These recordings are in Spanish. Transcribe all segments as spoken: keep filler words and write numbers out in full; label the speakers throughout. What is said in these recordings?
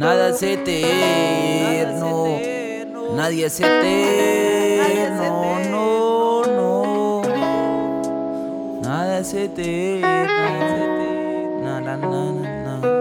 Speaker 1: Nada es eterno, nadie es eterno, no, no. Nada es eterno, na, na, na, na, na.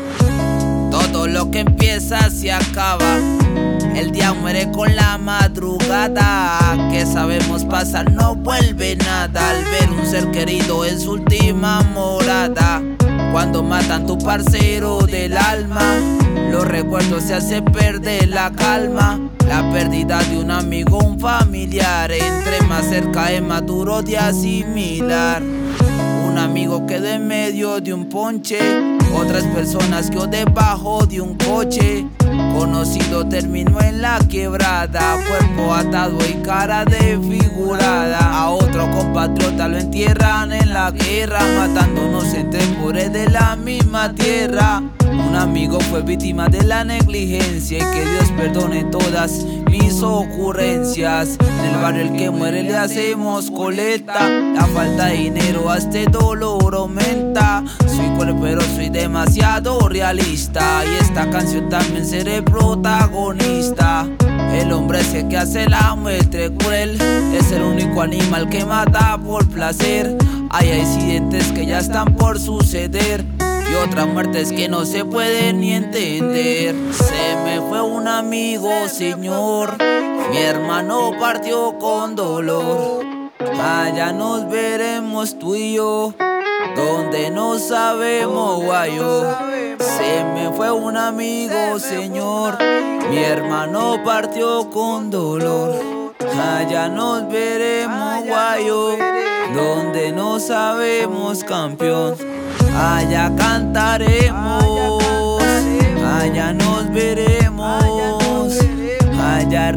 Speaker 1: Todo lo que empieza se acaba. El día muere con la madrugada. Que sabemos pasar no vuelve nada. Al ver un ser querido en su última morada. Cuando matan tu parcero del alma, los recuerdos se hacen perder la calma. La pérdida de un amigo, un familiar, entre más cerca es más duro de asimilar. Un amigo quedó en medio de un ponche, otras personas quedó debajo de un coche. Conocido terminó en la quebrada, cuerpo atado y cara desfigurada. A otro compatriota lo entierran en la guerra, matándonos entre pobres de la misma tierra. Un amigo fue víctima de la negligencia y que Dios perdone todas mis ocurrencias. En el barrio el que muere le hacemos colecta. La falta de dinero a este dolor aumenta. Soy cruel pero soy demasiado realista, y esta canción también seré protagonista. El hombre ese que hace la muerte cruel es el único animal que mata por placer. Hay accidentes que ya están por suceder y otras muertes que no se pueden ni entender. Se me fue un amigo, señor, mi hermano partió con dolor. Allá nos veremos tú y yo, donde no sabemos guayo. Se me fue un amigo, señor, mi hermano partió con dolor. Allá nos veremos guayo, donde no sabemos campeón. Allá cantaremos, allá nos veremos, allá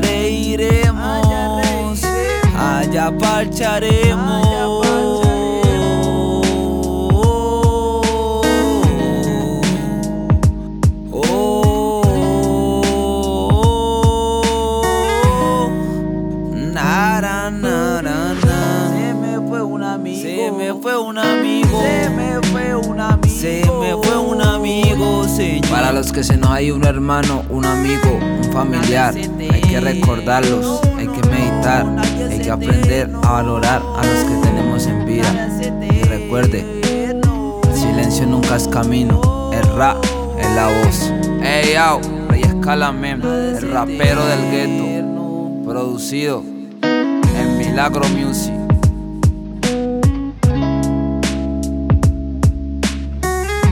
Speaker 1: reiremos, allá parcharemos. Se me fue un amigo, se me fue un amigo, se me fue un amigo, se me fue un amigo, señor.
Speaker 2: Para los que se nos ha ido un hermano, un amigo, un familiar, hay que recordarlos, hay que meditar, hay que aprender a valorar a los que tenemos en vida. Y recuerde, el silencio nunca es camino, el rap es la voz. Ey, yo, Rey Escala Mem, el rapero del gueto, producido en Milagro Music.